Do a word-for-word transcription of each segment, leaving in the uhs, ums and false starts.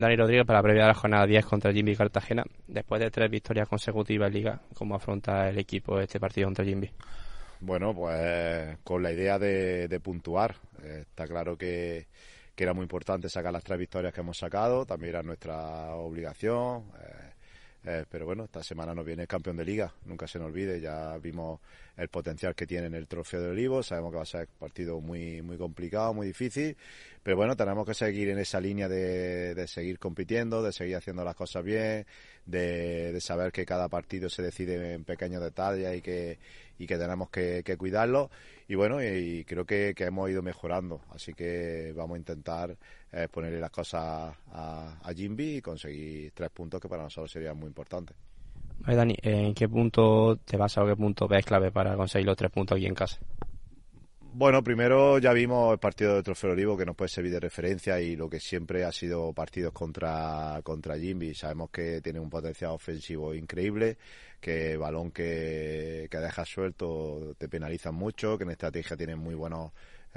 Dani Rodríguez, para la previa de la jornada diez contra Jimby Cartagena. Después de tres victorias consecutivas en Liga, ¿cómo afronta el equipo este partido contra Jimby? Bueno, pues con la idea de, de puntuar. Eh, está claro que, que era muy importante sacar las tres victorias que hemos sacado, también era nuestra obligación. Eh, eh, pero bueno, esta semana nos viene el campeón de Liga, nunca se nos olvide, ya vimos el potencial que tiene en el Trofeo de Olivos, sabemos que va a ser un partido muy, muy complicado, muy difícil, pero bueno, tenemos que seguir en esa línea de, de seguir compitiendo, de seguir haciendo las cosas bien, de, de saber que cada partido se decide en pequeños detalles y que y que tenemos que, que cuidarlo, y bueno, y, y creo que, que hemos ido mejorando, así que vamos a intentar eh, ponerle las cosas a, a Jimby y conseguir tres puntos que para nosotros serían muy importantes. Vale, Dani, ¿en qué punto te vas o qué punto ves clave para conseguir los tres puntos aquí en casa? Bueno, primero ya vimos el partido de Trofeo Olivo, que nos puede servir de referencia, y lo que siempre ha sido partidos contra contra Jimby. Sabemos que tiene un potencial ofensivo increíble, que balón que, que dejas suelto te penalizan mucho, que en estrategia tienen muy buenos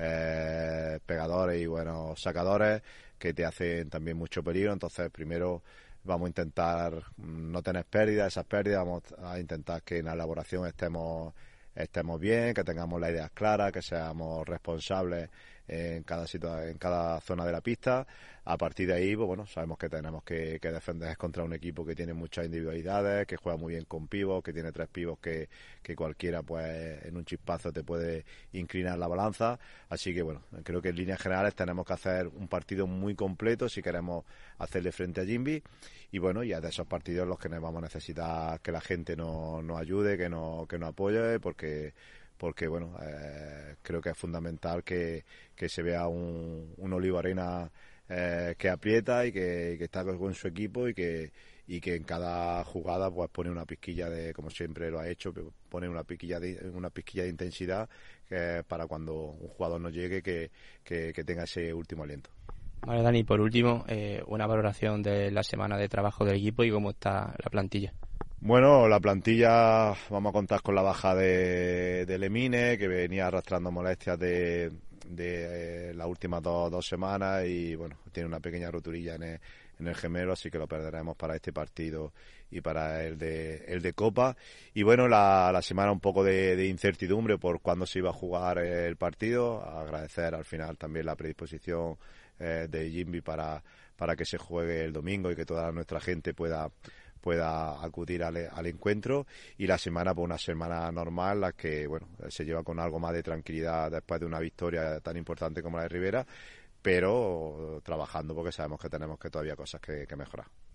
eh, pegadores y buenos sacadores, que te hacen también mucho peligro. Entonces, primero vamos a intentar no tener pérdidas, esas pérdidas, vamos a intentar que en la elaboración estemos estemos bien, que tengamos las ideas claras, que seamos responsables en cada situa- en cada zona de la pista. A partir de ahí, pues bueno, sabemos que tenemos que, que defender contra un equipo que tiene muchas individualidades, que juega muy bien con pivos, que tiene tres pivos que, que cualquiera, pues en un chispazo te puede inclinar la balanza. Así que bueno, creo que en líneas generales tenemos que hacer un partido muy completo si queremos hacerle frente a Jimby. Y bueno, ya de esos partidos los que nos vamos a necesitar que la gente nos, nos ayude, que nos, que nos apoye, porque porque bueno, eh, creo que es fundamental que, que se vea un, un Olivo Arena eh, que aprieta y que, y que está con su equipo, y que y que en cada jugada pues pone una pizquilla de, como siempre lo ha hecho, pone una pizquilla de, una pizquilla de intensidad, que para cuando un jugador no llegue que, que, que tenga ese último aliento. Vale, Dani, por último, eh, una valoración de la semana de trabajo del equipo y cómo está la plantilla. Bueno, la plantilla, vamos a contar con la baja de, de Lemine, que venía arrastrando molestias de, de eh, las últimas dos, dos semanas, y bueno, tiene una pequeña roturilla en el, en el gemelo, así que lo perderemos para este partido y para el de, el de Copa. Y bueno, la, la semana un poco de, de incertidumbre por cuándo se iba a jugar el partido. Agradecer al final también la predisposición eh, de Jimby para, para que se juegue el domingo y que toda nuestra gente pueda pueda acudir al, al encuentro. Y la semana, pues una semana normal, la que bueno, se lleva con algo más de tranquilidad después de una victoria tan importante como la de Rivera, pero trabajando porque sabemos que tenemos que todavía cosas que, que mejorar.